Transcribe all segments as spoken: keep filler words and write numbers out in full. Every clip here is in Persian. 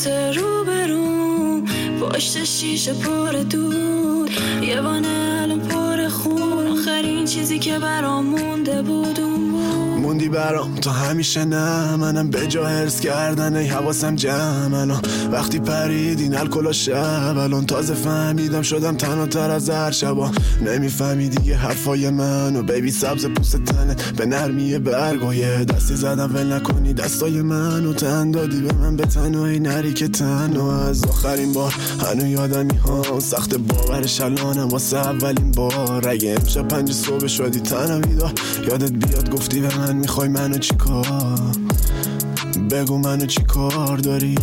صورت رو بروم، پشت شیشه پر دود، یه وانه الان پر خون، آخرین چیزی که برام مونده بود اون بود. موندی برام تو همیشه، نه منم به جا هرس کردن ای حواسم جمع. الان وقتی پریدین الکلا شب، الان تازه فهمیدم شدم تنها تر از هر شبا. نمیفهمی دیگه حرفای منو بیبی، سبز پوست تنت به نرمی برگویه، دستی زدم ول نکنی دستای منو، تن دادی به من به تنهایی نری که تنها. از آخرین بار هنو یادمی ها، سخت باورش الانم واسه اولین بار. اگه امشب پنج صبح شدی تنها بیدار، یادت بیاد گفتی به من میخوای منو چی کار، بگو منو چی کار داری.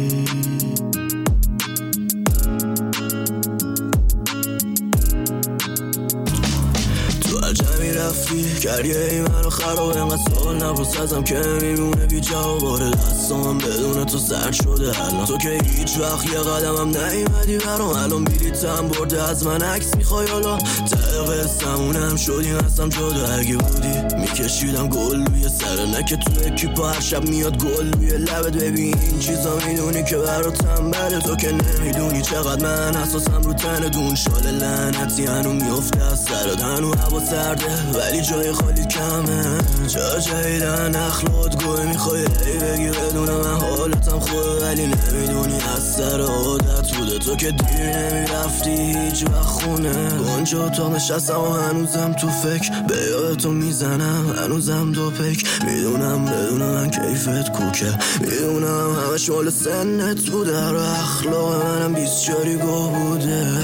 جمعی رفتی کریه ای منو خراب، اینقدر سوال نپرس ازم که میمونه بی جواب. آره دستام بدون تو سرد شده الان، تو که هیچ وقت یه قدمم نیومدی برام. الان بلیطم برده از من عکس میخوای حالا، ته قصه‌مونم شدی هستم جدا. اگه بودی میکشیدم گل روی سر، نه که تو اکیپا هر شب میاد گل روی لبت. ببین این چیزا میدونی که براتم بره، تو که نمیدونی چقدر من حساسم رو تن دون. شال لعنتی هنو میفته از سرت، هنو هوا سرده ولی جای خالی کمه. جا جایدن اخلات گوه میخوای ای بگی بدونم من حالتم خوبه، ولی نمیدونی از سر عادت بوده. تو که دیر نمیرفتی هیچ وقت خونه، اونجا تا نشستم و هنوزم تو فکر به یاد تو میزنم، هنوزم دو پک. میدونم بدونم من کیفت کوکه، میدونم همش مال سنت بوده، رو اخلاق منم بیست جاری گو بوده.